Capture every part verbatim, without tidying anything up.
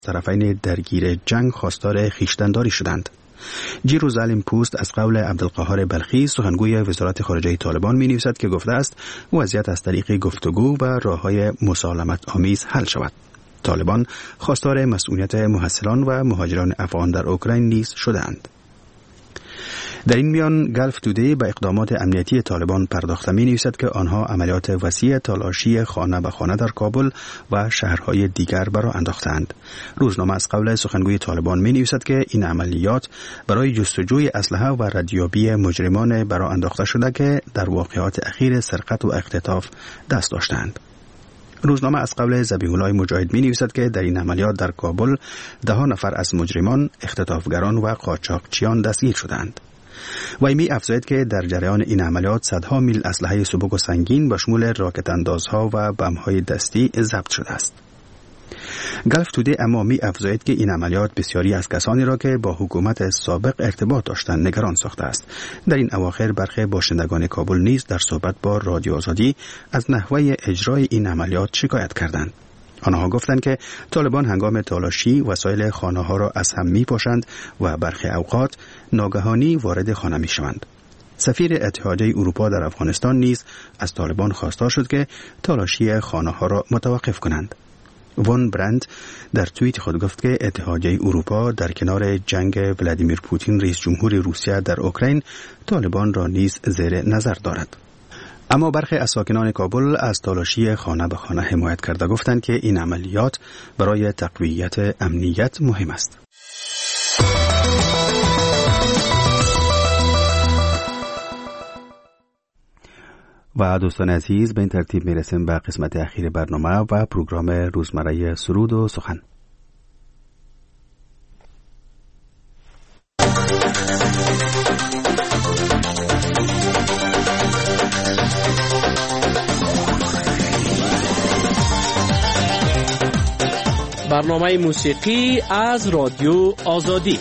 طرفین درگیر جنگ خواستار خویشتن‌داری شدند. جیروزالیم پوست از قول عبدالقاهر بلخی سخنگوی وزارت خارجه طالبان می نویسد که گفته است وضعیت از طریق گفتگو و راه‌های مسالمت آمیز حل شود. طالبان خواستار مسئولیت محصلان و مهاجران افغان در اوکراین نیز شدند. در این میان گلف تودی به اقدامات امنیتی طالبان پرداخته می نویسد که آنها عملیات وسیع تالاشی خانه به خانه در کابل و شهرهای دیگر برا انداختند. روزنامه از قول سخنگوی طالبان می نویسد که این عملیات برای جستجوی اسلحه و ردیابی مجرمان برا انداخته شده که در واقعات اخیر سرقت و اختطاف دست داشتند. روزنامه از قول ذبیح الله مجاهد می نویسد که در این عملیات در کابل ده ها نفر از مجرمان، اختطافگران و قاچاقچیان دستگیر شدند. وی می افزاید که در جریان این عملیات صدها میل اسلحه سبک و سنگین به شمول راکت اندازها و بم‌های دستی ضبط شده است. گلف تودی اما می افزاید که این عملیات بسیاری از کسانی را که با حکومت سابق ارتباط داشتند نگران ساخته است. در این اواخر برخی باشندگان کابل نیز در صحبت با رادیو آزادی از نحوه اجرای این عملیات شکایت کردند. آنها گفتند که طالبان هنگام تالاشی وسایل خانه ها را از هم می پاشند و برخی اوقات ناگهانی وارد خانه می شوند. سفیر اتحادیه اروپا در افغانستان نیز از طالبان خواستار شد که تالاشی خانه ها را متوقف کنند. وان برند در توییت خود گفت که اتحادیه اروپا در کنار جنگ ولادیمیر پوتین رئیس جمهور روسیه در اوکراین طالبان را نیز زیر نظر دارد. اما برخی از ساکنان کابل از تالاشی خانه به خانه حمایت کرده گفتند که این عملیات برای تقویت امنیت مهم است. و دوستان عزیز به این ترتیب میرسیم به قسمت اخیر برنامه و پروگرام روزمره سرود و سخن. برنامه موسیقی از رادیو آزادی.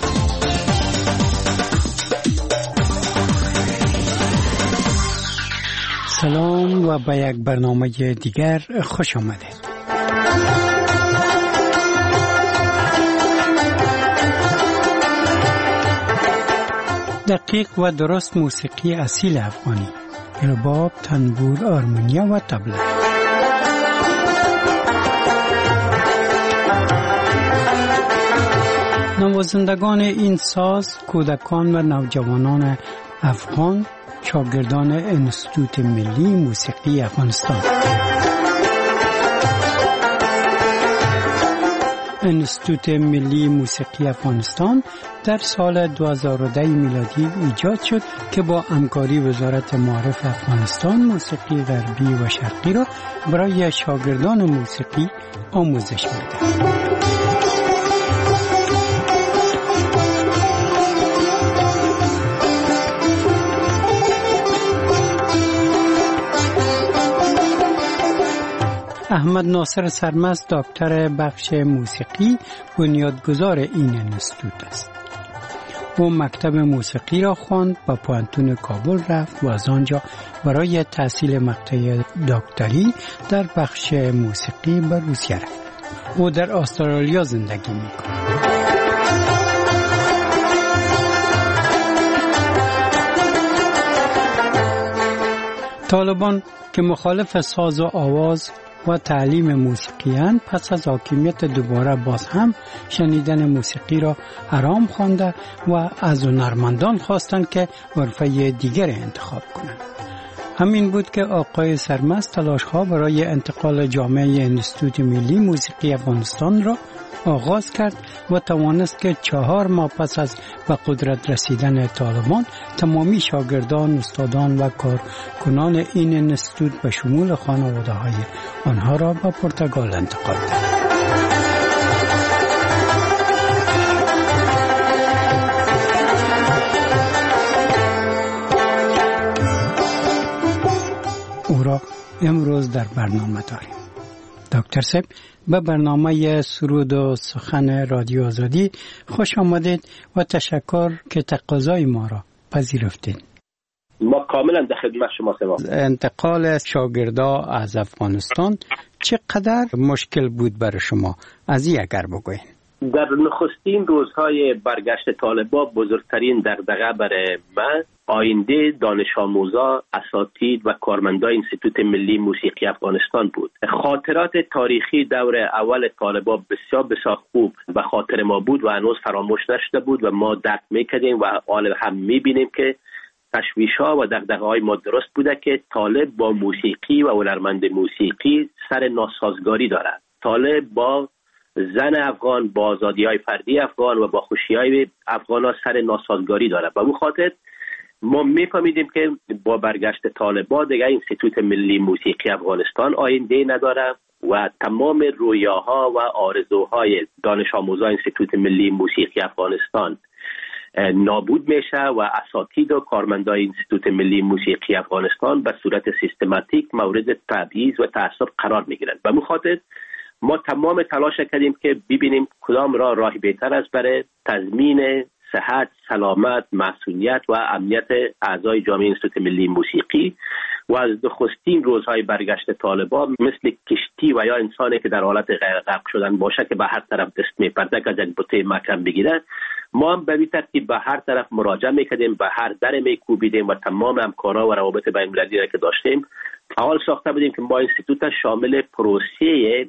سلام و به یک برنامه دیگر خوش آمدید. دقیق و درست موسیقی اصیل افغانی، رباب، تنبور، آرمونیا و طبله. نوازندگان این ساز کودکان و نوجوانان افغان، شاگردان انستیتوت ملی موسیقی افغانستان. انستیتوت ملی موسیقی افغانستان در سال دو هزار و ده میلادی ایجاد شد که با همکاری وزارت معارف افغانستان موسیقی غربی و شرقی را برای شاگردان موسیقی آموزش می‌دهد. احمد ناصر سرمست دکتر بخش موسیقی بنیادگذار این انستیتوت است. او مکتب موسیقی را خواند و پوانتون کابل رفت و از آنجا برای تحصیل مقطع دکتری در بخش موسیقی به روسیه رفت. او در استرالیا زندگی می‌کند. طالبان که مخالف ساز و آواز و تعلیم موسیقیان پس از حاکمیت دوباره باز هم شنیدن موسیقی را حرام خوانده و از هنرمندان خواستند که حرفه دیگر انتخاب کنند. همین بود که آقای سرمست تلاش‌ها برای انتقال جامعه انستیتوت ملی موسیقی افغانستان را آغاز کرد و توانست که چهار ماه پس از به قدرت رسیدن طالبان تمامی شاگردان، استادان و کارکنان این انستیتوت به شمول خانواده‌های آنها را به پرتغال انتقال داد. او را امروز در برنامه داریم. دکتر صاحب به برنامه سرود و سخن رادیو آزادی خوش آمدید و تشکر که تقاضای ما را پذیرفتید. ما کاملا در خدمت شما هستیم. انتقال شاگردا از افغانستان چقدر مشکل بود برای شما؟ از این اگر بگوین. در نخستین روزهای برگشت طالبان بزرگترین دغدغه برای من آینده دانش آموزا، اساتید و کارمندان انستیتوت ملی موسیقی افغانستان بود. خاطرات تاریخی دور اول طالبان بسیار بسیار خوب و خاطر ما بود و هنوز فراموش نشده بود و ما درک میکردیم و حال هم میبینیم که تشویش‌ها و دغدغه‌های ما درست بوده که طالب با موسیقی و هنرمند موسیقی سر ناسازگاری دارد. طالب با زن افغان، با آزادی‌های فردی افغان و با خوشی‌های افغان‌ها سر ناسازگاری دارد. به خاطر ما می‌فهمیدیم که با برگشت طالبان دیگه انستیتوت ملی موسیقی افغانستان آینده نداره و تمام رویاها و آرزوهای دانش آموزان انستیتوت ملی موسیقی افغانستان نابود میشه و اساتید و کارمندان انستیتوت ملی موسیقی افغانستان به صورت سیستماتیک مورد تبعیض و تعصب قرار میگیرند. به خاطر ما تمام تلاش کردیم که ببینیم کدام راه راه بهتر است برای تضمین صحت، سلامت، مسئولیت و امنیت اعضای جامعه انستیتوت ملی موسیقی و از نخستین روزهای برگشت طالبان مثل کشتی و یا انسانی که در حالت غرق شدن باشه که به هر طرف دست میپرده که از یک بوته محکم بگیره، ما هم به این ترتیب به هر طرف مراجعه میکردیم، به هر در میکوبیدیم و تمام همکارا و روابط بین المللی را که داشتیم فعال ساخته بودیم که ما انستیتوت شامل پروسه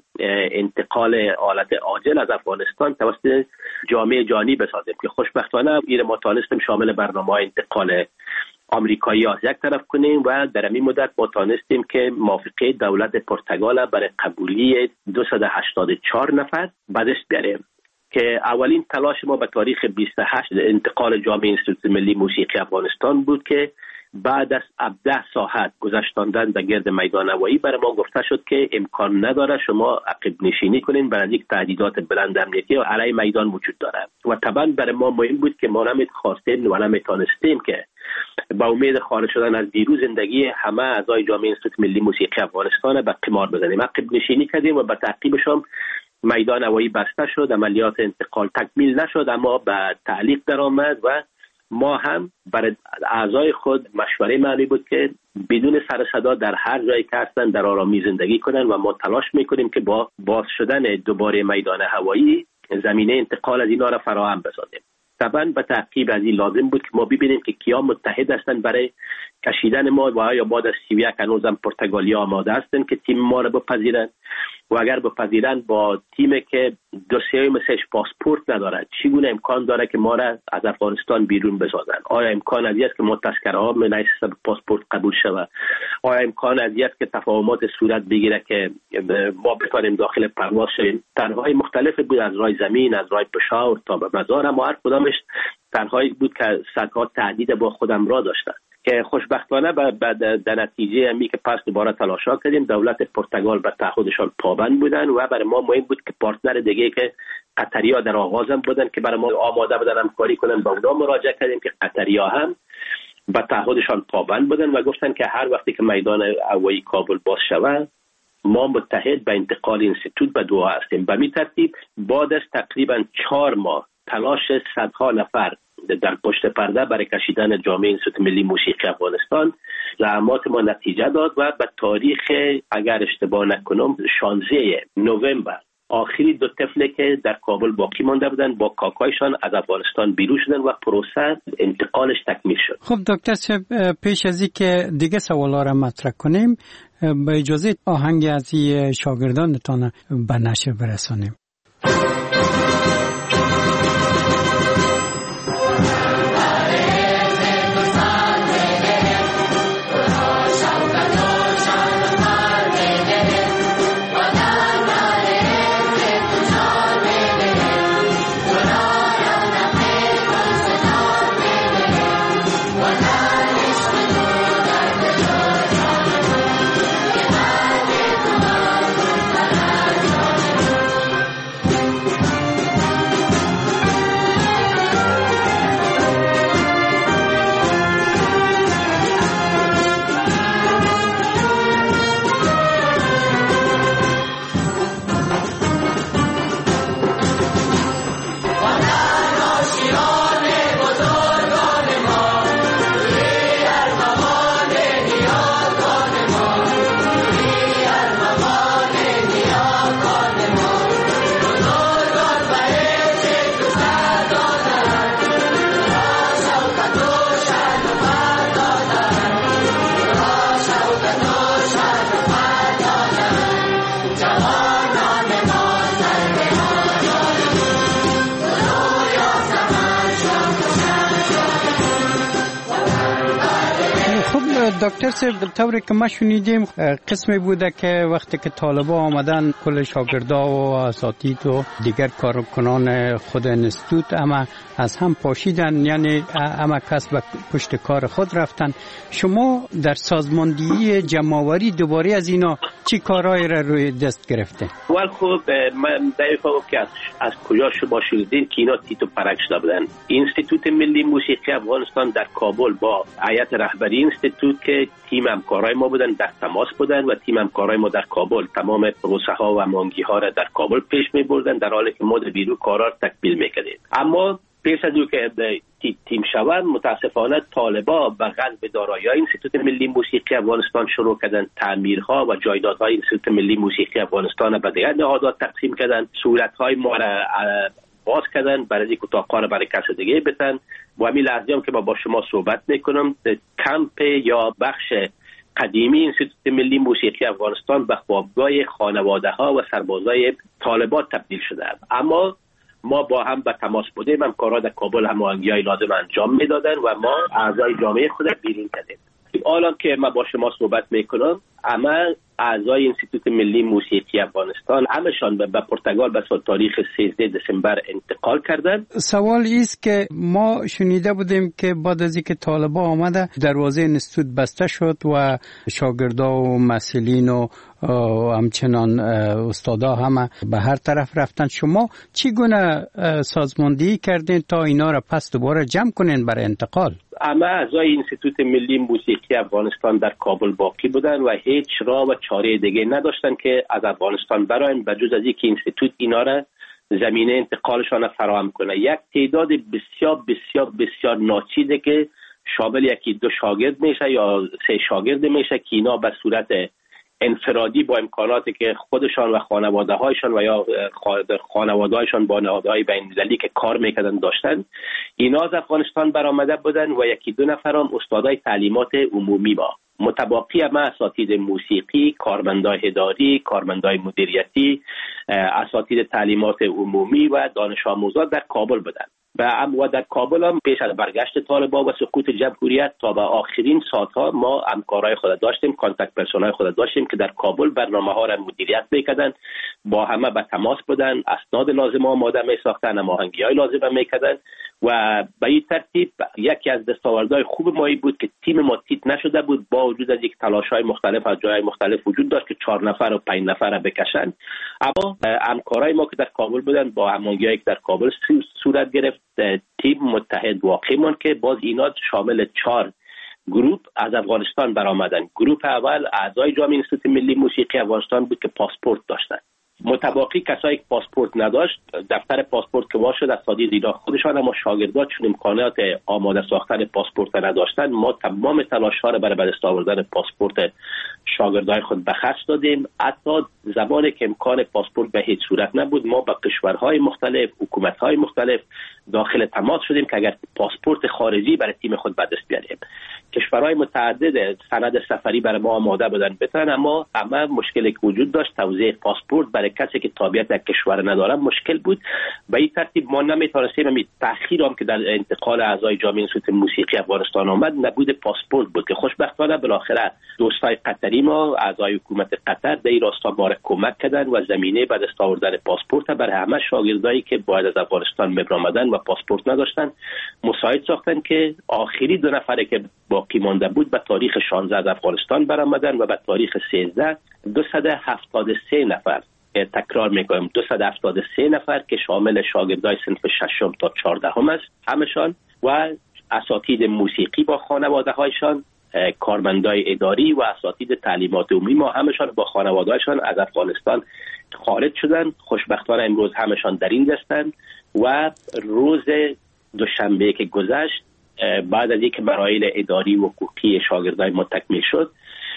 انتقال آلت عاجل از افغانستان توسط جامعه جهانی بسازیم که خوشبختانه این ما تانستیم شامل برنامه انتقال آمریکایی از یک طرف کنیم و در این مدت ما تانستیم که موافقه دولت پرتغال برای قبولی دویست و هشتاد و چهار نفر به دست بیاریم که اولین تلاش ما به تاریخ بیست و هشت انتقال جامعه انستیتوت ملی موسیقی افغانستان بود که بعد از هفده ساعت گذشتاندن در گرد میدان هوایی برای ما گفته شد که امکان نداره شما عقب نشینی کنین، برای یک تهدیدات بلند امنیتی و علیه میدان وجود داره و طبعا برای ما مهم بود که ما نمی‌خواستیم و نمی‌تونستیم که با امید خارج شدن از بیرون زندگی همه اعضای جامعه انستیتوت ملی موسیقی افغانستان به قمار بزنیم. عقب نشینی کردیم و به تعقیبش هم میدان هوایی بسته شد، عملیات انتقال تکمیل نشد اما به تعلیق درآمد و ما هم برای اعضای خود مشوره معنی بود که بدون سر صدا در هر جایی که هستن در آرامی زندگی کنن و ما تلاش میکنیم که با باز شدن دوباره میدان هوایی زمینه انتقال از اینا را فراهم بسازیم. طبعا به تعقیب از این لازم بود که ما ببینیم که کیا متحد هستن برای کشیدن ما و یا بعد از سی و یک هنوزم پرتغالی آماده هستن که تیم ما را بپذیرن و اگر بپذیرن با تیمی که دوسیه مثلش پاسپورت نداره چگونه امکان داره که ما را از افغانستان بیرون بسازن؟ آیا امکان از است که ما تذکره ها من حیث پاسپورت قبول شود؟ آیا امکان از است که تفاهمات صورت بگیره که ما بتوانیم داخل پرواز شویم؟ طرحهای مختلف بود، از راه زمین، از راه پشاور تا به مزار، اما هر کدامش طرحهایی بود که صدها تهدید با خودم را داشتن که خوشبختانه در نتیجه همی که پس دوباره تلاشا کردیم دولت پرتغال به تعهدشان پابند بودن و برای ما مهم بود که پارتنر دیگه که قطری ها در آغاز هم بودن که برای ما آماده بودن همکاری کنن با اونا مراجعه کردیم که قطری ها هم به تعهدشان پابند بودن و گفتن که هر وقتی که میدان هوایی کابل باز شود ما متحد به انتقال انستیتوت به دعا هستیم. به می ترتیب بعد از تقریبا چهار ماه تلاش صدها نفر در پشت پرده برای کشیدن جامعه انستیتوت ملی موسیقی افغانستان زحمات ما نتیجه داد و به تاریخ اگر اشتباه نکنم شانزده نوامبر آخری دو طفلی که در کابل باقی مانده بودن با کاکایشان از افغانستان بیرون شدن و پروسه انتقالش تکمیل شد. خب دکتر صاحب پیش از اینکه دیگه سوالا را مطرح کنیم به اجازه آهنگ از شاگردانتان به نشر برسانیم. دکتر صاحب طوری که ما شنیدیم قسمی بوده که وقتی که طالبا آمدن کل شاگردا و اساتید و دیگر کارکنان خود انستیتوت اما از هم پاشیدن، یعنی اما کس به پشت کار خود رفتن. شما در سازماندهی جمع‌آوری دوباره از اینا چی کارهایی را روی دست گرفته؟ ولی خب من دقیقا که از, از کجا شما شنیدین که اینا تیتو پرک شده بودن. انستیتوت ملی موسیقی افغانستان در کابل با هیئت رهبری انستیتوت که تیم همکارای ما بودن در تماس بودن و تیم همکارای ما در کابل تمام پروسه ها و مانگی ها را در کابل پیش می بردن، در حالی که ما در بیرون کارا را تکمیل میکردیم. اما پیش از او که تیم شوند متاسفانه طالبا به غصب دارایی‌های انستیتوت ملی موسیقی افغانستان شروع کردن تعمیرها و جایدادهای انستیتوت ملی موسیقی افغانستان به دیگر نهادها تقسیم کردن، صورت‌های ما را باز کردن برای اینکه اتاق‌ها را برای کس دیگه بدن. و همین لحظه هم که ما با شما صحبت میکنم کمپ یا بخش قدیمی انستیتوت ملی موسیقی افغانستان به خوابگاه خانواده‌ها و سربازای طالبان تبدیل شده. اما ما با هم به تماس بودیم، همکارا در کابل هماهنگی‌های لازم انجام میدادن و ما اعضای جامعه خود بیرون کردیم. الان که ما با شما صحبت میکنم اما اعضای انستیتوت ملی موسیقی افغانستان همشان به پرتغال به تاریخ سیزده دسامبر انتقال کردند. سوال است که ما شنیده بودیم که بعد از اینکه طالبان آمده دروازه انستیتوت بسته شد و شاگردا و مسئولین و همچنان استادا همه به هر طرف رفتن. شما چی گونه سازماندهی کردین تا اینا را پس دوباره جمع کنین برای انتقال؟ اما اعضای انستیتوت ملی موسیقی افغانستان در کابل باقی بودن و هیچ راه و چاره دیگه نداشتن که از افغانستان براین بجز از اینکه انستیتوت اینا را زمینه انتقالشان فراهم کنه. یک تعداد بسیار بسیار بسیار ناچیزه که شامل یکی دو شاگرد میشه یا سه شاگرد میشه که اینا به صورت انفرادی با امکاناتی که خودشان و خانواده هایشان و یا خانواده هایشان با نهادهای بین‌المللی که کار میکردن داشتن، اینا از افغانستان برآمده بودن و یکی دو نفر هم استادای تعلیمات عمومی با متباقی هم اساتید موسیقی، کارمندای اداری، کارمندای مدیریتی، اساتید تعلیمات عمومی و دانش آموزان در کابل بودن. و در کابل هم پیش از برگشت طالبان و سقوط جمهوریت تا به آخرین ساعتها ما همکارای خود داشتیم، کانتاکت پرسونای خود داشتیم که در کابل برنامه ها را مدیریت میکردن، با همه به تماس بودن، اسناد لازم آماده میساختن، هماهنگی‌های لازم میکردن و به این ترتیب یکی از دستاوردهای خوب ما بود که تیم ما تیت نشده بود، با وجود از یک تلاش‌های مختلف از جای مختلف وجود داشت که چهار نفر و پنج نفر را بکشن. اما همکارای ما که در کابل بودن با هماهنگی‌هایی که در کابل صورت گرفت، تیم متحد واقعی مون که باز اینا شامل چهار گروه از افغانستان برآمدن. گروه اول اعضای جامعه انستیتوت ملی موسیقی افغانستان بود که پاسپورت داشتن. متباقی کسایی که پاسپورت نداشت، دفتر پاسپورت که واش شد اساتید اینا خودشان، اما شاگردان چون امکانات آماده ساختن پاسپورت نداشتن، ما تمام تلاش‌ها را برای به دست آوردن پاسپورت شاگردای خود به خرج دادیم. حتی زمانی که امکان پاسپورت به هیچ صورت نبود، ما با کشورهای مختلف، حکومت‌های مختلف داخل تماس شدیم که اگر پاسپورت خارجی برای تیم خود به دست بیاریم. کشورهای متعدد سند سفری برای ما آماده بودن بتن، اما اما مشکلی که وجود داشت توزیع پاسپورت برای کسی که تابعیت در کشور نداره مشکل بود. به این ترتیب ما نمیتونستیم، همین تأخیر هم که در انتقال اعضای جامعه انستیتوت موسیقی افغانستان آمد نبود پاسپورت بود که خوشبختانه بالاخره دوستای قطری ما، اعضای حکومت قطر در این راستا ما را کمک کردن و زمینه به دست آوردن پاسپورت برای همه شاگردایی که باید از افغانستان آمدن و پاسپورت نداشتن مساعد ساختن که آخری دو نفره که باقی مانده بود به تاریخ شانزده از افغانستان برآمدن و به تاریخ سیزده دویست و هفتاد و سه نفر، تکرار میکنم دویست و هفتاد و سه نفر که شامل شاگردای صنف ششم تا چهاردهم است همشان و اساتید موسیقی با خانواده هایشان، کارمندای اداری و اساتید تعلیمات عمومی ما همشان با خانواده هایشان از افغانستان خارج شدن. خوشبختانه امروز همشان در این دستن و روز دوشنبه که گذشت بعد از اینکه مراحل اداری و حقوقی شاگردای ما تکمیل شد،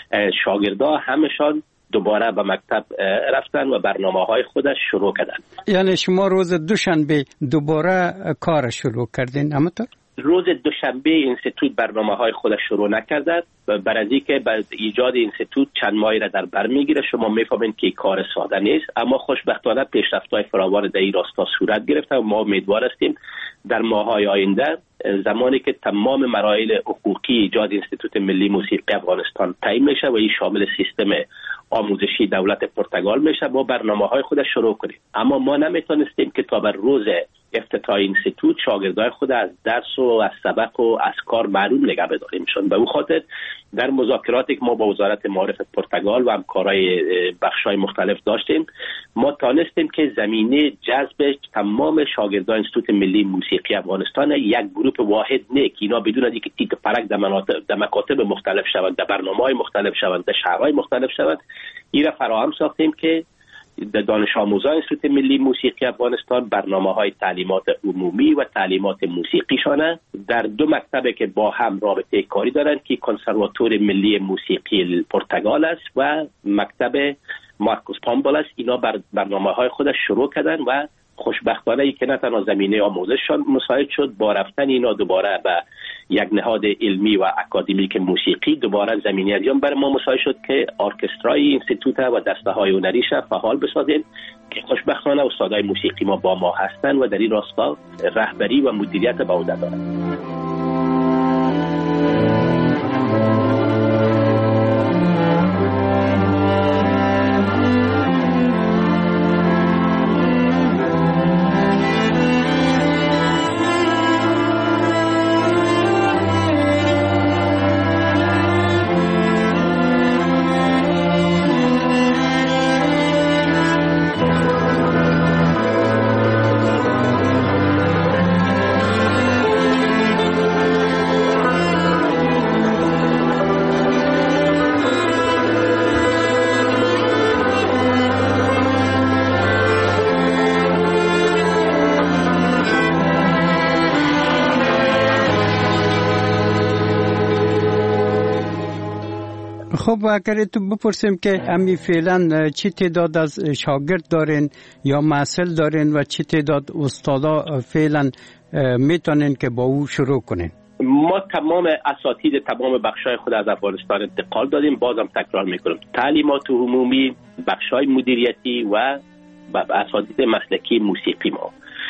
شاگردا همشان دوباره به مکتب رفتن و برنامه‌های خودش شروع کردن. یعنی شما روز دوشنبه دوباره کار شروع کردین؟ همونطور؟ روز دوشنبه انستیتوت برنامه‌های خودش شروع نکرده، برای اینکه بعد ایجاد انستیتوت چند ماهی را در بر میگیره. شما میفهمید که کار ساده نیست، اما خوشبختانه پیشرفت‌های فراوان در این راستا صورت گرفته و ما امیدوار هستیم در ماه‌های آینده زمانی که تمام مراحل حقوقی ایجاد انستیتوت ملی موسیقی افغانستان تعیین میشه و این شامل سیستم آموزشی دولت پرتغال میشه، ما برنامه‌های خودش شروع کنیم. اما ما نمیتونستیم که تا بر روز افتتاح اینستیتوت شاگردای خود از درس و از سبق و از کار معلوم نگه بداریم. شون به اون خاطر در مذاکراتی که ما با وزارت معارف پرتغال و همکارای بخش‌های مختلف داشتیم، ما تانستیم که زمینه جذب تمام شاگردان انستیتوت ملی موسیقی افغانستان یک گروه واحد نه که اینا بدون از اینکه تیک پرک در مناطق در مکاتب مختلف شوند، در برنامه‌های مختلف شوند، در شهرهای مختلف شوند، این را فراهم ساختیم که دانش آموزان انستیتوت ملی موسیقی افغانستان برنامه‌های تعلیمات عمومی و تعلیمات موسیقیشان در دو مکتبی که با هم رابطه کاری دارند که کنسرواتوار ملی موسیقی پرتغال است و مکتب مارکوس پامبال است. اینا بر برنامه‌های خودش شروع کردن و خوشبختانه ای که نه تنها زمینه آموزششان مساعد شد، با رفتن اینا دوباره به یک نهاد علمی و اکادمیک موسیقی دوباره زمینه ازیان برای ما مساعد شد که ارکسترای انستیتوت و دسته‌های هنریش فعال بسازیم که خوشبختانه استادای موسیقی ما با ما هستند و در این راستا رهبری و مدیریت به عهده دارند. خب اگر تو بپرسیم که امی فعلا چی تعداد از شاگرد دارین یا محصل دارین و چی تعداد استادا فعلا میتونین که با او شروع کنین؟ ما تمام اساتید تمام بخشای خود از افغانستان انتقال دادیم. بازم تکرار میکنم، تعلیمات عمومی، بخشای مدیریتی و اساتید مسلکی موسیقی ما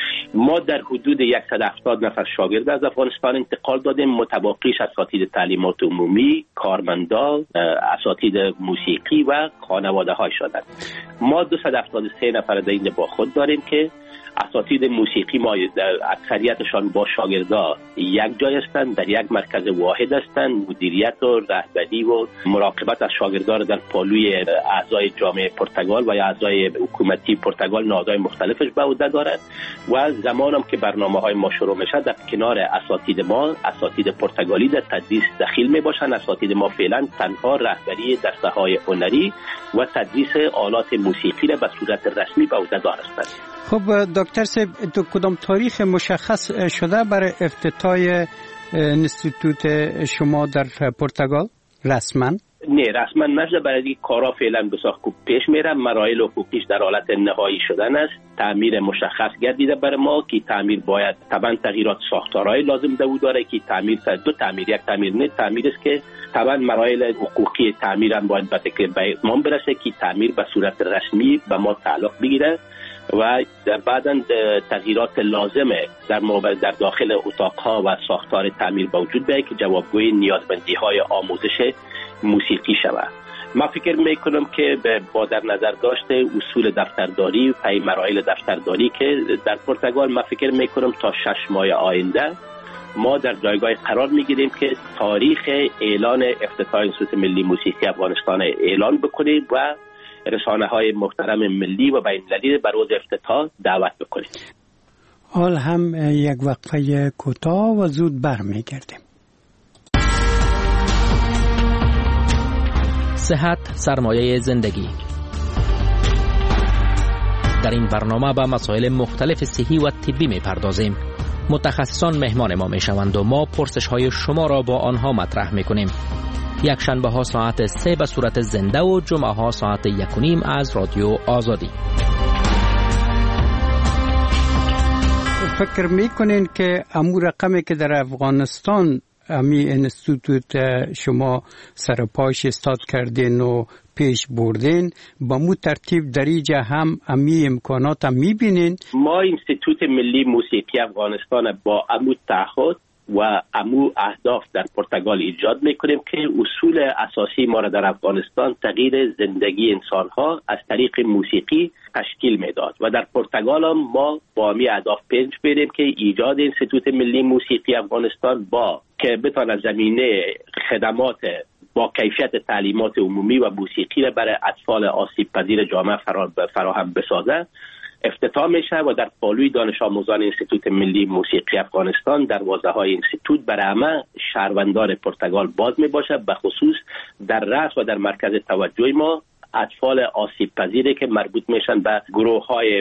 ما در حدود صد و هفتاد نفر شاگرد از افغانستان انتقال دادیم. متباقیش اساتید تعلیمات عمومی، کارمندا، اساتید موسیقی و خانواده های شدند. ما دویست و هفتاد و سه نفر در اینجا با خود داریم که اساتید موسیقی ما اکثریتشان با شاگردا یک جای هستند، در یک مرکز واحد هستند. مدیریت و رهبری و مراقبت از شاگردا را در پالوی اعضای جامعه پرتغال و اعضای حکومتی پرتغال نهادهای مختلفش به عهده دارند و زمانم که برنامه‌های ما شروع میشه در کنار اساتید ما اساتید پرتغالی در تدریس دخیل می باشند. اساتید ما فعلا تنها رهبری دسته‌های هنری و تدریس آلات موسیقی را به صورت رسمی به عهده دارند. خب دکتر صاحب، تو کدام تاریخ مشخص شده برای افتتاح انستیتوت شما در پرتغال رسما؟ نه، رسما نشده، برای اینکه کارا فعلا بسیار خوب پیش میره. مراحل حقوقیش در حالت نهایی شدن است. تعمیر مشخص گردیده برای ما که تعمیر باید طبعا تغییرات ساختارهای لازم دو داره که تعمیر دو تعمیر یک تعمیر نه تعمیر است که طبعا مراحل حقوقی تعمیر هم باید به اتمام برسه که تعمیر به صورت رسمی به ما تعلق بگیره و در بعداً تغییرات لازمه در در داخل اتاقها و ساختار تعمیر موجود بیاید که جوابگوی نیازمندی‌های آموزش موسیقی شود. من فکر میکنم که با در نظر داشته اصول دفترداری و پی مراحل دفترداری که در پرتغال، من فکر میکنم تا شش ماه آینده ما در جایگاه قرار میگیریم که تاریخ اعلان افتتاح انستیتوت ملی موسیقی افغانستان اعلان بکنیم و رسانه های محترم ملی و بین المللی بر روز افتتاح دعوت بکنیم. حال هم یک وقفه کوتاه و زود برمیگردیم. صحت سرمایه زندگی. در این برنامه به مسائل مختلف صحی و طبی می‌پردازیم. متخصصان مهمان ما میشوند و ما پرسش های شما را با آنها مطرح میکنیم. یک شنبه ها ساعت سه به صورت زنده و جمعه ها ساعت یک و نیم از رادیو آزادی. فکر میکنین که امور رقمی که در افغانستان امی انستیتوت شما سرپاش استاد کردین و پیش بردین با مو ترتیب در اینجا هم امی امکانات هم میبینین؟ ما انستیتوت ملی موسیقی افغانستان با امو تعهد و امو اهداف در پرتغال ایجاد میکنیم که اصول اساسی ما را در افغانستان تغییر زندگی انسانها از طریق موسیقی تشکیل میداد و در پرتغال هم ما با می اهداف پیش بریم که ایجاد انستیتوت ملی موسیقی افغانستان با که بتونه زمینه خدمات با کیفیت تعلیمات عمومی و موسیقی را برای اطفال آسیب پذیر جامعه فراهم بسازه افتتاح میشه و در پالوی دانش آموزان انستیتوت ملی موسیقی افغانستان دروازه های انستیتوت برای همه شهروندان پرتغال باز می باشه، به خصوص در رأس و در مرکز توجه ما اطفال آسیب پذیره که مربوط میشن به گروه های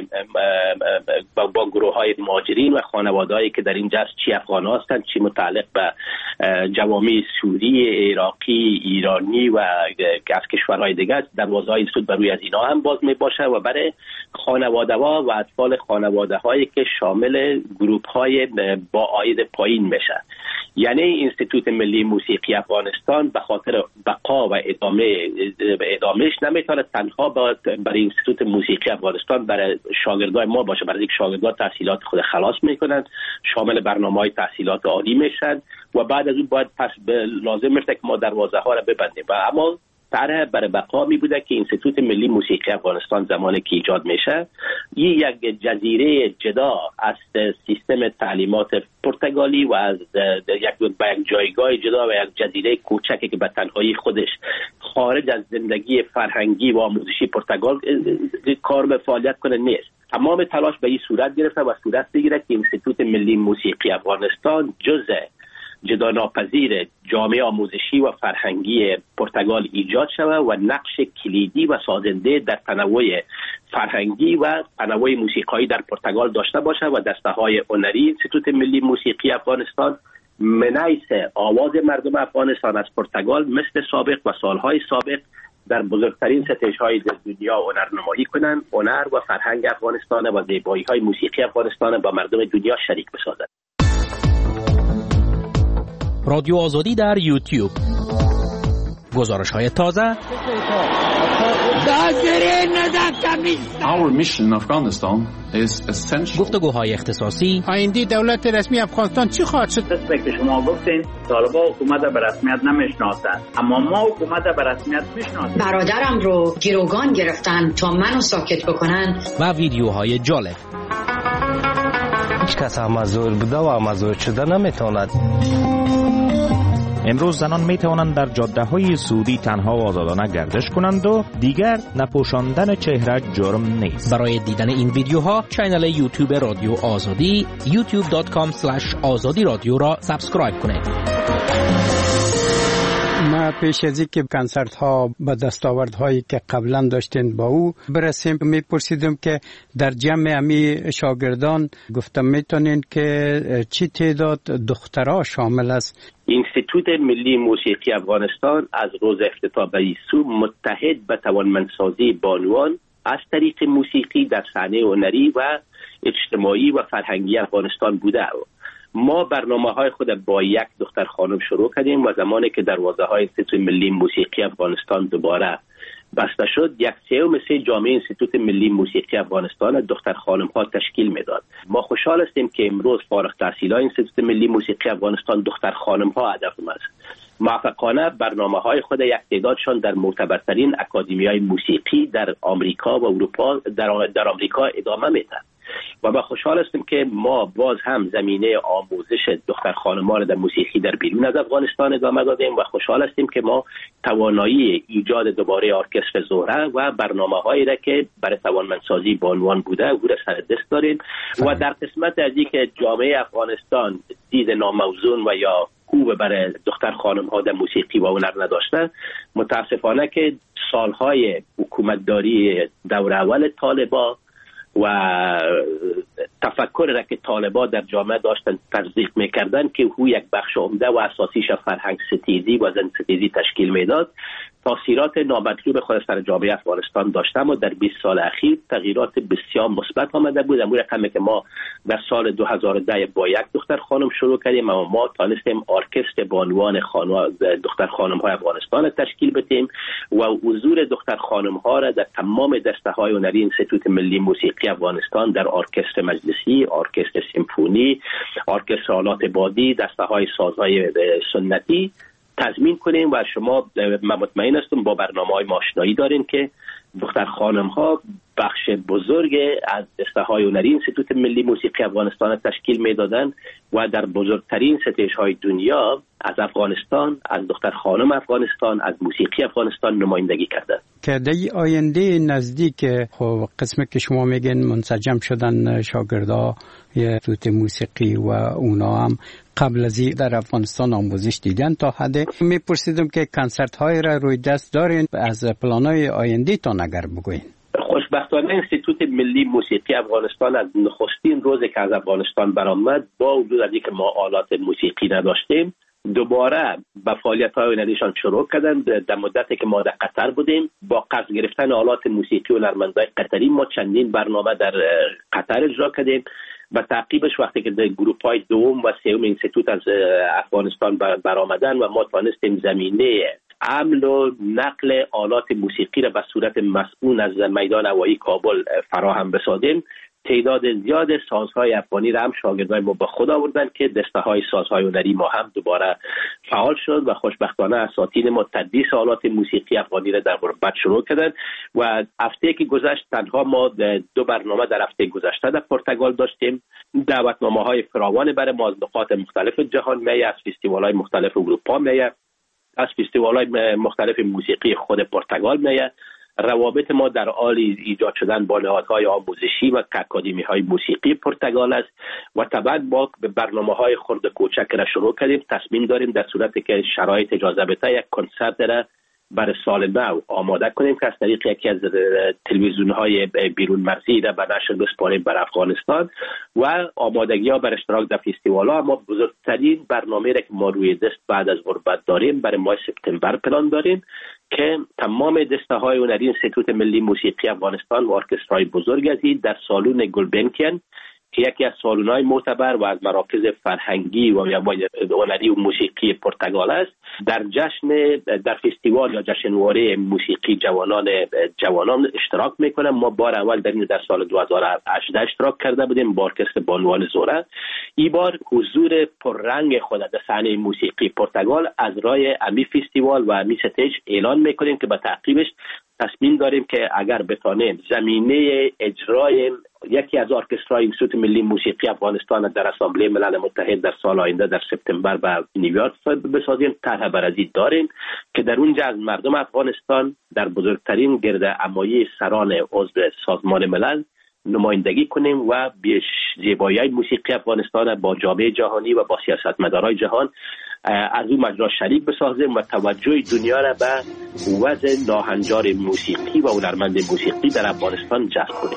با, با گروه های مهاجرین و خانوادهایی که در اینجا چی افغان هستند چی متعلق به جوامع سوری، عراقی، ایرانی و از کشورهای دیگه. دروازه های انستیتوت بر روی از اینا هم باز می باشه و برای خانواده ها و اطفال خانواده هایی که شامل گروه های با عاید پایین میشه. یعنی انستیتوت ملی موسیقی افغانستان به خاطر بقا و ادامه ادامهش نمیتونه تنها برای انستیتوت موسیقی افغانستان برای شاگردای ما باشه. برای یک شاگردها تحصیلات خود خلاص میکنن، شامل برنامه‌های تحصیلات عالی میشن و بعد از اون باید پس لازم میشه که ما دروازه ها را ببندیم. و اما طرح برای بقا می بوده که انستیتوت ملی موسیقی افغانستان زمانی که ایجاد میشه این یک جزیره جدا از سیستم تعلیمات پرتغالی و از یک یک جایگاه جدا و یک جزیره کوچکی که به تنهایی خودش خارج از زندگی فرهنگی و آموزشی پرتغال کار به فعالیت کنه نیست. تمام تلاش به این صورت گرفته و صورت بگیره که انستیتوت ملی موسیقی افغانستان جزء جدا ناپذیر جامعه آموزشی و فرهنگی پرتغال ایجاد شود و نقش کلیدی و سازنده در تنوع فرهنگی و تنوع موسیقایی در پرتغال داشته باشد و دسته‌های هنری انستیتوت ملی موسیقی افغانستان منعکس آواز مردم افغانستان از پرتغال مثل سابق و سالهای سابق در بزرگترین ستیج‌های دنیا هنرنمایی کنند، هنر و فرهنگ افغانستان و زیبایی‌های موسیقی افغانستان با مردم دنیا شریک بسازد. رادیو آزادی در یوتیوب، گزارش های تازه، Our mission in Afghanistan is essential. گفتگوهای اختصاصی، آینده دولت رسمی افغانستان چی خواهد شد؟ رسمی که شما گفتین طالبان حکومت به رسمیت نمیشناسند، اما ما حکومت به رسمیت میشناسیم. برادرم رو گروگان گرفتن تا منو ساکت بکنن و ویدیوهای جالب. هیچ کس مزور بوده و مزور شده نمیتواند. امروز زنان می توانند در جاده های سعودی تنها و آزادانه گردش کنند و دیگر نپوشاندن چهره جرم نیست. برای دیدن این ویدیوها کانال یوتیوب رادیو آزادی یوتیوب دات کام اسلش آزادی رادیو را سابسکرایب کنید. ما پیش از اینکه کنسرت ها به دستاوردهایی که قبلا داشتین با او برسیم میپرسیدم که در جمع امی شاگردان گفتم میتونین که چی تعداد دخترها شامل است؟ انستیتوت ملی موسیقی افغانستان از روز افتتاح به این سو متحد به توانمندسازی بانوان از طریق موسیقی در صحنه هنری و اجتماعی و فرهنگی افغانستان بوده. ما برنامه های خود با یک دختر خانم شروع کردیم و زمانی که دروازه های انستیتوت ملی موسیقی افغانستان دوباره بسته شد، یک سوم سه جامعه انستیتوت ملی موسیقی افغانستان دختر خانم ها تشکیل میداد. ما خوشحال هستیم که امروز فارغ التحصیلان انستیتوت ملی موسیقی افغانستان دختر خانم ها هدف ما است. موفقانه برنامه های خود یک تعدادشان در معتبرترین اکادمی های موسیقی در آمریکا و اروپا در, در آمریکا ادامه میده و ما خوشحال هستیم که ما باز هم زمینه آموزش دختر خانمان در موسیقی در بیرون از افغانستان ادامه دادیم و خوشحال هستیم که ما توانایی ایجاد دوباره ارکستر زهره و برنامه‌هایی را که برای توانمندسازی بانوان بوده او را سر دست داریم و در قسمت از اینکه جامعه افغانستان دید ناموزون و یا خوب برای دختر خانم ها در موسیقی و هنر نداشته، متاسفانه که سالهای حکومتداری دور اول طالبان و تفکر را که طالبان در جامعه داشتن تزریق میکردن که او یک بخش عمده و اساسیش فرهنگ ستیزی و زن ستیزی تشکیل میداد، تاثیرات نامطلوب خود سر جامعه افغانستان داشته و در بیست سال اخیر تغییرات بسیار مثبت آمده بود. امور رقمی که ما در سال دو هزار و ده با یک دختر خانم شروع کردیم اما ما تانستیم ارکستر بانوان خانم دختر خانم های افغانستان تشکیل بدیم و حضور دختر خانم ها را در تمام دسته های هنری انستیتوت ملی موسیقی افغانستان در ارکستر مجلسی، ارکستر سیمفونی، ارکستر آلات بادی، دسته های سازهای سنتی تضمین کنیم و شما من مطمئن هستم با برنامه‌های آشنایی دارین که دختر خانم ها بخش بزرگ از دسته های هنری انستیتوت ملی موسیقی افغانستان تشکیل میدادند و در بزرگترین ستیج های دنیا از افغانستان، از دختر خانم افغانستان، از موسیقی افغانستان نمایندگی کردند. که در آینده نزدیک خب قسمت که شما میگین منسجم شدن شاگردا انستیتوت موسیقی و اونا هم قبل از این در افغانستان آموزش دیدن تا حد میپرسیدم که کنسرت های را روی دست دارین از پلان های آینده تا نگر بگوین. خوشبختانه انستیتوت ملی موسیقی افغانستان از نخستین روزی که از افغانستان برآمد با وجود از اینکه ما آلات موسیقی نداشتیم دوباره به فعالیت‌های هنریشان شروع کردن. در مدتی که ما در قطر بودیم با قرض گرفتن آلات موسیقی و هنرمندان قطری ما چندین برنامه در قطر اجرا کردیم و تعقیبش وقتی که در گروه‌های دوم و سوم انستیتوت از افغانستان برآمدن و ما توانستیم زمینه حمل و نقل آلات موسیقی را به صورت مسئول از میدان هوایی کابل فراهم بسازیم، تعداد زیاد سازهای افغانی را هم شاگردای ما به خود آوردن که دسته های سازهای هنری ما هم دوباره فعال شد و خوشبختانه اساتید ما تدریس آلات موسیقی افغانی را در غربت شروع کردن و هفته که گذشت تنها ما دو برنامه در هفته گذشته در پرتغال داشتیم. دعوتنامه های فراوان برای ما از نقاط مختلف جهان میاد، از فستیوال های مختلف اروپا میاد، از فستیوال های مختلف موسیقی خود پرتغال میاد. روابط ما در حال ایجاد شدن با نهادهای آموزشی و اکادمی های موسیقی پرتغال است و طبعا ما به برنامه های خرد کوچک را شروع کردیم. تصمیم داریم در صورتی که شرایط اجازه بده یک کنسرت را برای سال نو آماده کنیم که از طریق یکی از تلویزیون های بیرون مرزی را به نشر بسپاریم بر افغانستان و آمادگی ها بر اشتراک در فستیوال ها. اما بزرگترین برنامه را که ما روی دست بعد از غربت داریم برای ماه سپتامبر پلان داریم که تمام دسته های هنری انستیتوت ملی موسیقی افغانستان و ارکسترهای بزرگ از این در سالن گلبنکن که یکی از سالن‌های معتبر و از مراکز فرهنگی و هنری و موسیقی پرتغال است در جشن در فستیوال یا جشنواره موسیقی جوانان جوانان اشتراک میکنم. ما بار اول در این در سال دو هزار و هجده اشتراک کرده بودیم با ارکستر بانوان زوره. این بار حضور پررنگ خود در صحنه موسیقی پرتغال از رای امی فستیوال و امی ستیج اعلان میکنیم که به تعقیبش تصمیم داریم که اگر بتانیم زمینه اجرای یکی از ارکسترهای انستیتوت ملی موسیقی افغانستان در اسامبله ملل متحد در سال آینده در سپتامبر به نیویورک بسازیم. طرح برازی داریم که در اونجا از مردم افغانستان در بزرگترین گرد همایی سران عضو سازمان ملل نمایندگی کنیم و بیش زیبایی موسیقی افغانستان با جامعه جهانی و با سیاستمدارای جهان از اون مجرا شریک بسازیم و توجه دنیا را به وضع ناهنجار موسیقی و هنرمند موسیقی در افغانستان جلب کنیم.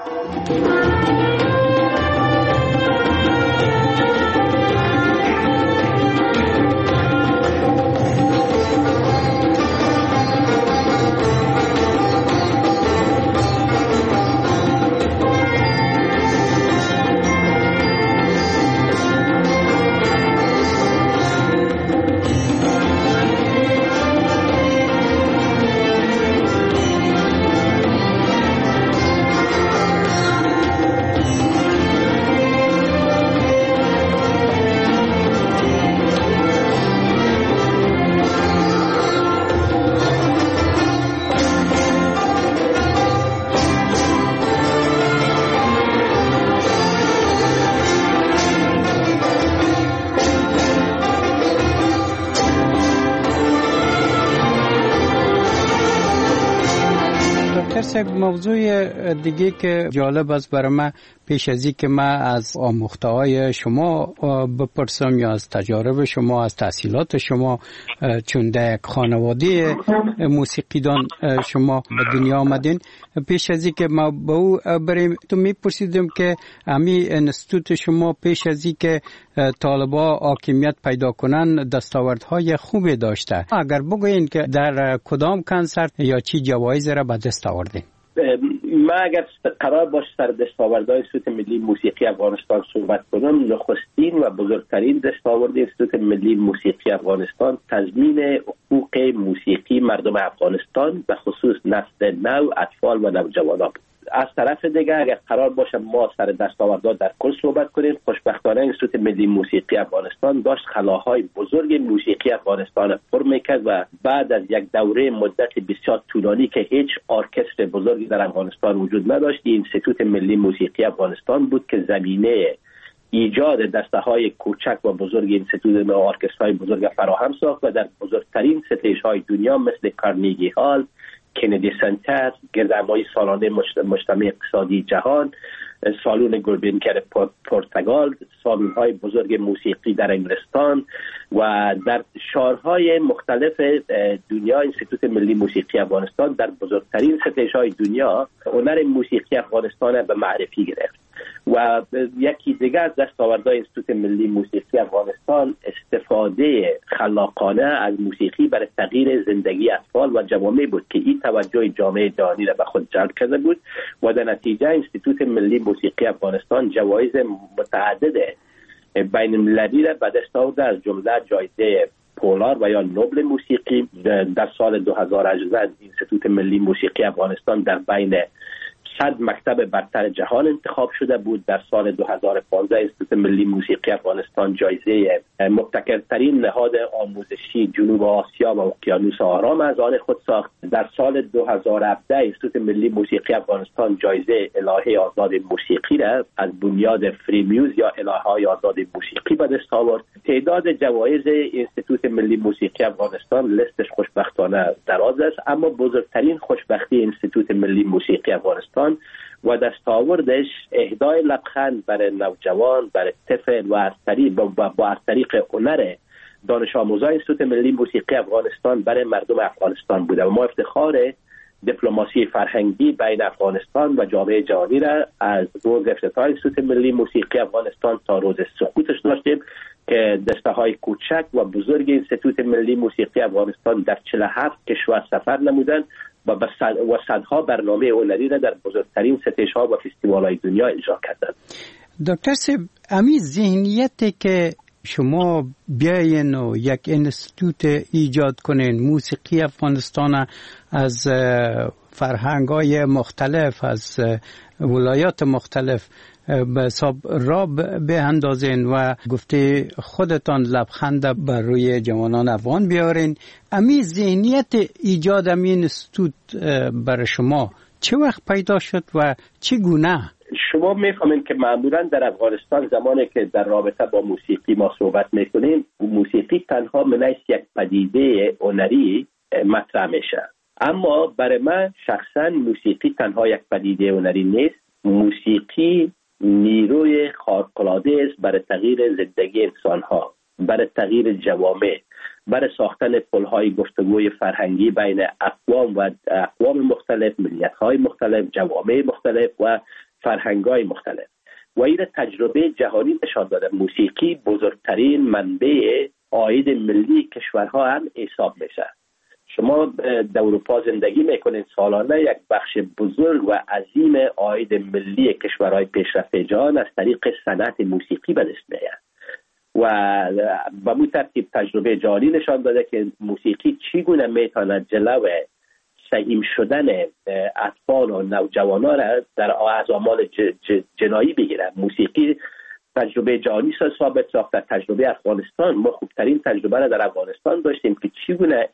موضوع دیگه که جالب است برای من پیش از این که من از آموخته های شما بپرسم یا از تجارب شما از تحصیلات شما چون در یک خانواده موسیقیدان شما به دنیا آمدین پیش از این که ما به او بریم تو میپرسیدم که امی انستیتوت شما پیش از این که طالبا حاکمیت پیدا کنن دستاوردهای خوبی داشته اگر بگوین که در کدام کنسرت یا چی جوایز را به دست آوردین؟ من اگر قرار باشه سر دستاوردهای انستیتوت ملی موسیقی افغانستان صحبت کنم نخستین و بزرگترین دستاورد انستیتوت ملی موسیقی افغانستان تضمین حقوق موسیقی مردم افغانستان به خصوص نسل نو اطفال و نوجوانان بود. از طرف دیگه اگر قرار باشه ما سر دستاوردات در کل صحبت کنیم، خوشبختانه انستیتوت ملی موسیقی افغانستان داشت خلاهای بزرگ موسیقی افغانستان پر میکرد و بعد از یک دوره مدت بسیار طولانی که هیچ ارکستر بزرگی در افغانستان وجود نداشت، انستیتوت ملی موسیقی افغانستان بود که زمینه ایجاد دسته‌های کوچک و بزرگ انستیتوت و ارکسترهای بزرگ فراهم ساخت و در بزرگترین ستیج‌های دنیا مثل کارنگی هال، کندی سنتر، گردهمایی سالانه مجتمع اقتصادی جهان، سالن گلبنگر پرتغال، سالن‌های بزرگ موسیقی در انگلستان و در شهرهای مختلف دنیا انستیتوت ملی موسیقی افغانستان در بزرگترین ستیج‌های دنیا هنر موسیقی افغانستان به معرفی گرفت. و یکی دیگر از دستاوردهای انستیتوت ملی موسیقی افغانستان استفاده خلاقانه از موسیقی برای تغییر زندگی اطفال و جوامع بود که این توجه جامعه جهانی را به خود جلب کرده بود و در نتیجه انستیتوت ملی موسیقی افغانستان جوایز متعدد بین المللی را به دست آورده، از جمله جایزه پولار و یا نوبل موسیقی. در سال دو هزار و هجده انستیتوت ملی موسیقی افغانستان در بین صد مکتب برتر جهان انتخاب شده بود. در سال دو هزار و پانزده انستیتوت ملی موسیقی افغانستان جایزه مبتکرترین نهاد آموزشی جنوب آسیا و اقیانوس آرام از آن خود ساخت. در سال دو هزار و هفده انستیتوت ملی موسیقی افغانستان جایزه الهه آزاد موسیقی را از بنیاد فری میوز یا الهه‌های آزاد موسیقی به دست آورد. تعداد جوایز انستیتوت ملی موسیقی افغانستان لیستش خوشبختانه دراز است، اما بزرگترین خوشبختی انستیتوت ملی موسیقی افغانستان و دستاوردش اهدای لبخند برای نوجوان، برای طفل و از طریق با, با از طریق هنر دانش آموزان انستیتوت ملی موسیقی افغانستان برای مردم افغانستان بوده و ما افتخار دیپلماسی فرهنگی بین افغانستان و جامعه جهانی را از روز افتتاح انستیتوت ملی موسیقی افغانستان تا روز سقوطش داشتیم که دسته‌های کوچک و بزرگ انستیتوت ملی موسیقی افغانستان در چهل و هفت کشور سفر نمودند و و صدها برنامه هنری را در بزرگترین ستیج‌ها و فستیوال‌های دنیا اجرا کردند. دکتر صاحب، امی ذهنیتی که شما بیاین و یک انستیتوت ایجاد کنین موسیقی افغانستان از فرهنگ‌های مختلف از ولایات مختلف به حساب را بیاندازین و گفته خودتان لبخند بر روی جوانان افغان بیارین، امی ذهنیت ایجاد امی انستیتوت بر شما چه وقت پیدا شد و چگونه؟ شما میفهمین که معمولا در افغانستان زمانی که در رابطه با موسیقی ما صحبت میکنیم، موسیقی تنها منیست یک پدیده هنری مطرح میشه، اما برای من شخصا موسیقی تنها یک پدیده هنری نیست. موسیقی نیروی خارق‌العاده است برای تغییر زندگی انسان‌ها، برای تغییر جوامع، برای ساختن پل‌های گفتگوی فرهنگی بین اقوام و اقوام مختلف، ملیت‌های مختلف، جوامع مختلف و فرهنگ‌های مختلف. و این تجربه جهانی نشان داده موسیقی بزرگترین منبع عاید ملی کشورها هم حساب میشه. شما در اروپا زندگی میکنید، سالانه یک بخش بزرگ و عظیم عاید ملی کشورهای پیشرفته جهان از طریق صنعت موسیقی به دست میاد و به این ترتیب تجربه جهانی نشان داده که موسیقی چگونه میتواند جلو سهیم شدن اطفال و نوجوانان را در از اعمال جنایی بگیره. موسیقی تجربه جهانی ثابت ساخت. در تجربه افغانستان ما خوبترین تجربه را در افغانستان داشتیم که چگونه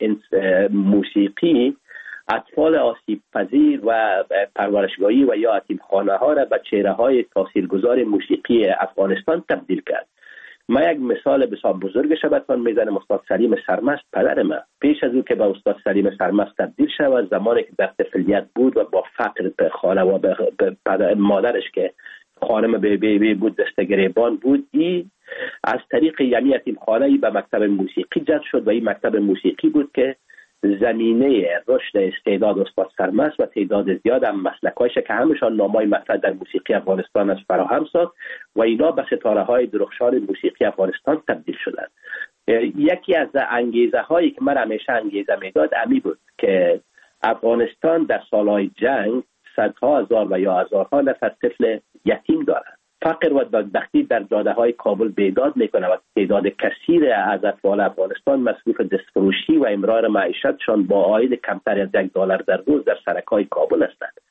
موسیقی اطفال آسیب پذیر و پرورشگاهی و یا یتیمخانه ها را به چهره های تاثیرگذار موسیقی افغانستان تبدیل کرد. من یک مثال بسیار بزرگش براتون میزنم. استاد سلیم سرمست پدر من پیش از او که به استاد سلیم سرمست تبدیل شود، زمانی که در طفولیت بود و با فقر به خانه و به مادرش که خانم بی بی بی بود دست گریبان بود، این از طریق یعنی یتیمخانه‌ای به مکتب موسیقی جذب شد و این مکتب موسیقی بود که زمینه رشد استعداد استاد سرمست و تعداد زیاد هم مسلک‌هایش که همشان نامای مطرح در موسیقی افغانستان از فراهم ساخت و اینا به ستاره‌های درخشان موسیقی افغانستان تبدیل شدند. یکی از انگیزه هایی که من همیشه انگیزه میداد امی بود که افغانستان در سالهای جنگ صدها هزار و یا هزارها نفر طفل یتیم دارد. فقر و بدبختی در جاده های کابل بیداد میکنه و تعداد کثیر از اطفال افغانستان مصروف دستفروشی و امرار معیشتشان با عاید کمتر از یک دلار در روز در سرک‌های کابل هستند.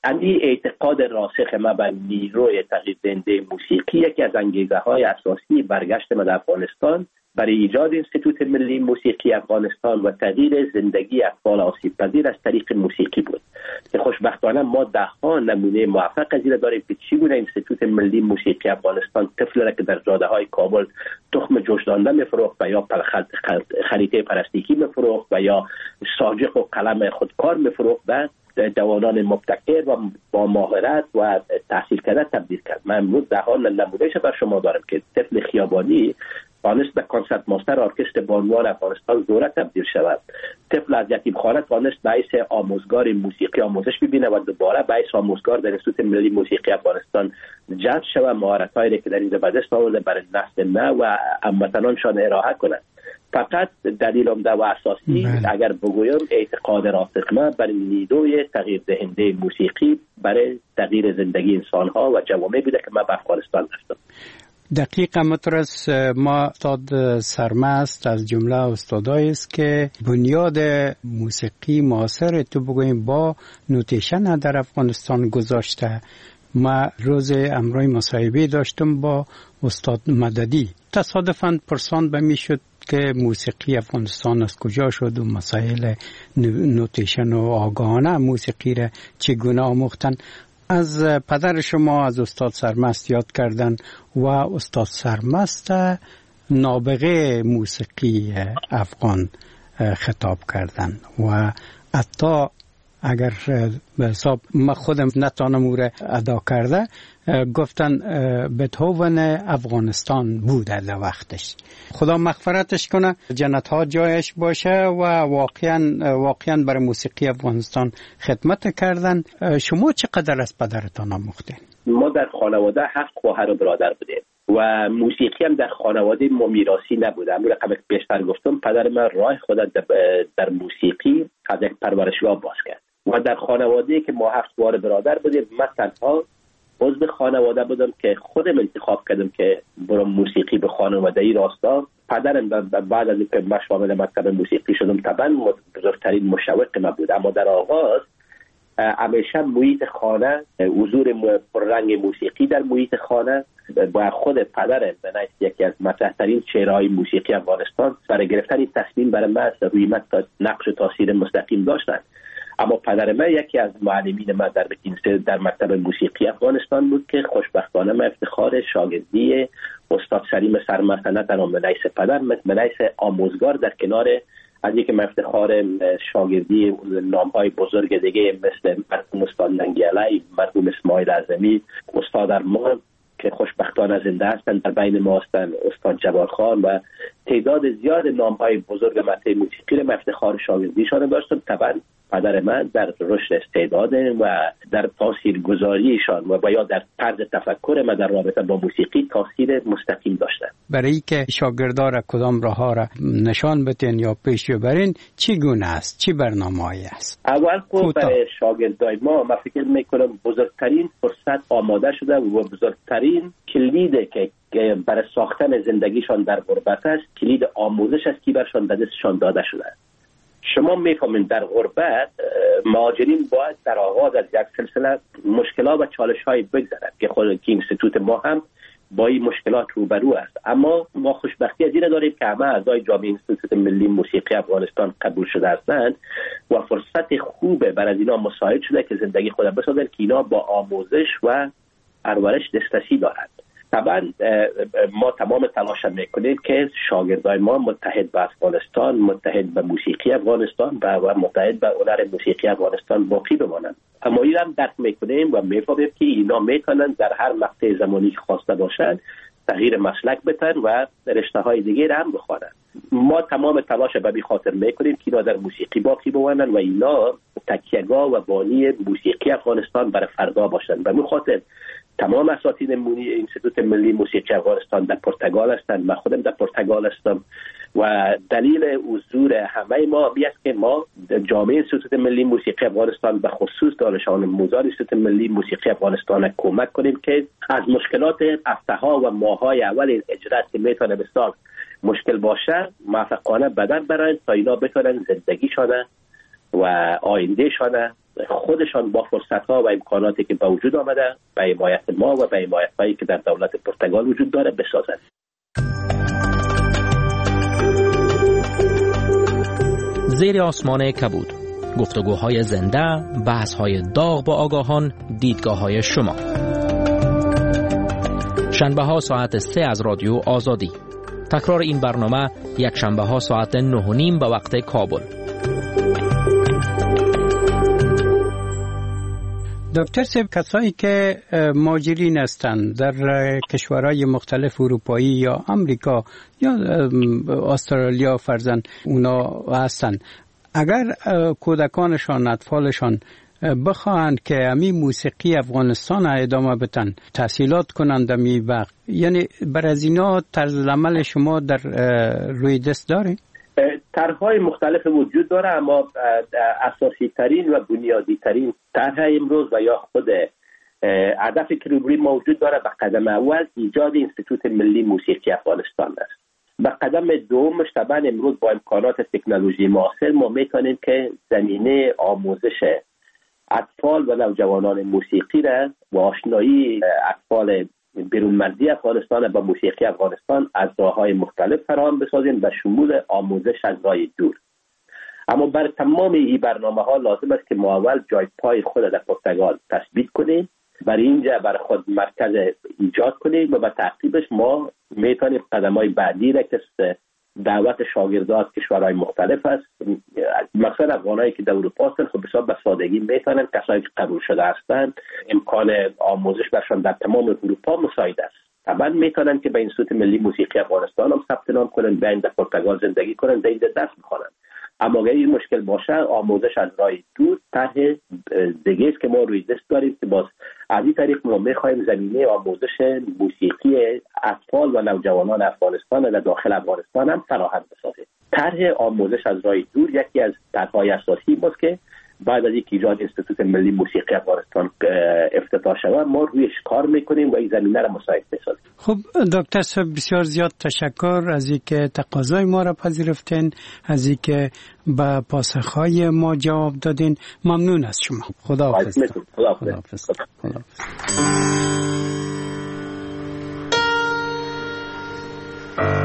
اندی اعتقاد راسخ ما به نیروی تغییر دهنده موسیقی یکی از انگیزه های اساسی برگشت ما در افغانستان برای ایجاد انستیتوت ملی موسیقی افغانستان و تغییر زندگی اطفال آسیب پذیر از طریق موسیقی بود که خوشبختانه ما ده ها نمونه موفق از این داریم که چگونه انستیتوت ملی موسیقی افغانستان طفل را که در جاده های کابل تخم جوش دانده میفروخت و یا خریطه پلاستیکی میفروخت و یا ساجق و قلم خودکار میفروخت و جوانان مبتکر و با مهارت و تحصیل کرده تبدیل کرد. من امروز ده ها نمونهش بر شما دارم که طفل خیابانی توانست به کنسرت ماستر ارکستر بانوان افغانستان زوره تبدیل شود. طفل از یتیم خانه توانست باعث آموزگار موسیقی آموزش ببینه و دوباره باعث آموزگار در انستیتوت ملی موسیقی افغانستان جذب شود، مهارت‌هایی که در اینجا به دست آورده برای نسل نو و هموطنانشان ارائه کنند. فقط دلیل عمده و اساسی اگر بگویم اعتقاد راسخ ما بر نیروی تغییر دهنده موسیقی برای تغییر زندگی انسان‌ها و جوامع بوده که ما به افغانستان رفتم. دقیقا مترس ما استاد سرمست از جمله استادایی است که بنیاد موسیقی معاصر تو بگوییم با نوتیشن در افغانستان گذاشته. ما روز امروز مصاحبه داشتم با استاد مددی، تصادفاً پرسان به می شد که موسیقی افغانستان از کجا شد و مسائل نوتیشن و آگاهانه موسیقی را چگونه آموختن. از پدر شما از استاد سرمست یاد کردن و استاد سرمست نابغه موسیقی افغان خطاب کردن و حتی اگر به حساب من خودم نتانم او را ادا کرده گفتن بتهوون افغانستان بوده در وقتش. خدا مغفرتش کنه، جنت ها جایش باشه و واقعا واقعا برای موسیقی افغانستان خدمت کردن. شما چقدر از پدرتان آموختین؟ ما در خانواده هفت خواهر و برادر بودیم و موسیقی هم در خانواده ما میراثی نبوده. همون رقم بیشتر گفتم پدر من راه خود در موسیقی از یک پرورشگاه باز کرد و در خانواده که ما هفت خواهر برادر بودیم من تنها عضو خانواده بودم که خودم انتخاب کردم که برم موسیقی به خانواده ای راستا. پدرم بعد از اینکه من شامل مکتب موسیقی شدم طبعا بزرگترین مشوق من بود، اما در آغاز همیشه محیط خانه، حضور پررنگ موسیقی در محیط خانه با خود پدرم به نفس یکی از مطرح‌ترین چهره‌های موسیقی افغانستان برای گرفتن این تصمیم برای من روی من نقش و تاثیر مستقیم داشتند. اما پدر من یکی از معلمین من در در مکتب موسیقی افغانستان بود که خوشبختانه من افتخار شاگردی استاد سلیم سرمست نه تنها به نفس پدر به نفس آموزگار در کنار از اینکه من افتخار شاگردی نام‌های بزرگ دیگه مثل مرحوم استاد ننگی‌علی، مرحوم اسماعیل اعظمی، استاد ارمان که خوشبختانه زنده هستند در بین ما هستند، استاد جواد خان و تعداد زیاد نام‌های بزرگ مطرح موسیقی من افتخار شاگردیشان داشتم. طبعا پدر من در رشد استعداد و در تاثیرگذاریشان و یا در طرز تفکر من در رابطه با موسیقی تاثیر مستقیم داشتن. برای که شاگردان را کدام راه ها را نشان بدین یا پیش ببرین چگونه است؟ چی برنامه‌ای است؟ اول خود برای شاگردای ما من فکر میکنم بزرگترین فرصت آماده شده و بزرگترین کلید که برای ساختن زندگیشان در غربت است، کلید آموزش است که برشان به دستشان داده شده. شما میفهمید در غربت مهاجرین باید در آغاز از یک سلسله مشکلات و چالش‌های بگذرند که خود که اینستیتوت ما هم با این مشکلات روبرو است، اما ما خوشبختی از این داریم که همه اعضای جامعه انستیتوت ملی موسیقی افغانستان قبول شده هستند و فرصت خوبه برای اینا مساعد شده که زندگی خود بسازند که اینا با آموزش و پرورش دسترسی دارند. طبعا ما تمام تلاش میکنیم که شاگردای ما متحد به افغانستان، متحد به موسیقی افغانستان و متحد به هنر موسیقی افغانستان باقی بمانند. اما این هم درک میکنیم و میفهمیم که اینا میتونن در هر مقطع زمانی که خواسته باشند تغییر مسلک بتن و رشته های دیگه هم بخوانند. ما تمام تلاش به خاطر میکنیم که اینا در موسیقی باقی بمانند و اینا تکیه‌گاه و بانی موسیقی افغانستان برای فردا باشند. به همین خاطر تمام اساتید انستیتوت ملی موسیقی افغانستان در پرتغال هستند. من خودم در پرتغال هستم و دلیل حضور همه ما می است که ما جامعه انستیتوت ملی موسیقی افغانستان به خصوص دانش آموزان انستیتوت ملی موسیقی افغانستان کمک کنیم که از مشکلات هفته‌ها و ماه‌های اول اجرا که میتونه بسیار مشکل باشه موفقانه بدن برن تا اینا بتونن زندگیشان و آیندهشان خودشان با فرصت‌ها و امکاناتی که به وجود آمده به حمایت ما و به حمایت‌هایی که در دولت پرتغال وجود داره بسازد. زیر آسمان کبود، گفتگوهای زنده، بحث‌های داغ با آگاهان، دیدگاه‌های شما. شنبه ها ساعت سه از رادیو آزادی. تکرار این برنامه یک شنبه ها ساعت نه و نیم به وقت کابل. دکتر صاحب، کسایی که مهاجرین هستند در کشورهای مختلف اروپایی یا امریکا یا استرالیا فرزن اونا هستند، اگر کودکانشان اطفالشان بخواهند که امی موسیقی افغانستان ادامه بدن، تحصیلات کنند امی وقت، یعنی بر از اینا طرز عمل شما در روی دست داره؟ طرح‌های مختلف وجود داره، اما اساسی ترین و بنیادی ترین طرح امروز و یا خود هدفی که روی ما وجود داره به قدم اول ایجاد انستیتوت ملی موسیقی افغانستان است. به قدم دومش طبعا امروز با امکانات تکنولوژی معاصر ما میتونیم که زمینه آموزش اطفال و نوجوانان موسیقی را و آشنایی اطفال بیرون مرزی افغانستان با موسیقی افغانستان از راه‌های مختلف فراهم بسازیم و شمول آموزش از راه دور. اما بر تمام این برنامه‌ها لازم است که ما اول جای پای خود در پرتغال تثبیت کنیم، برای اینجا بر خود مرکز ایجاد کنیم و به تعقیبش ما میتونیم قدم‌های بعدی را که دعوت شاگردان از کشورهای مختلف است، مثلا افغانایی که در اروپا هستند خب بسیار به سادگی میتونن، کسایی که قبول شده هستند امکان آموزش برشان در تمام اروپا مساعد است. طبعا میتونن که به انستیتوت ملی موسیقی افغانستان هم ثبت نام کنن، بیاین در پرتغال زندگی کنن، در اینجا درس بخونن. اما اگر این مشکل باشه آموزش از راه دور طرح دیگه است که ما روی دست داریم که باز از این طریق ما میخوایم زمینه آموزش موسیقی اطفال و نوجوانان افغانستان در داخل افغانستان هم فراهم بسازیم. طرح آموزش از راه دور یکی از طرح‌های اساسی ماست که بعد از اینکه ایجاد انستیتوت ملی موسیقی افغانستان افتتاح شود ما رویش کار میکنیم و این زمینه را مساعد بسازیم. خب دکتر صاحب بسیار زیاد تشکر از اینکه تقاضای ما را پذیرفتین، از اینکه به پاسخهای ما جواب دادین. ممنون از شما. خداحافظ. خداحافظ. خداحافظ.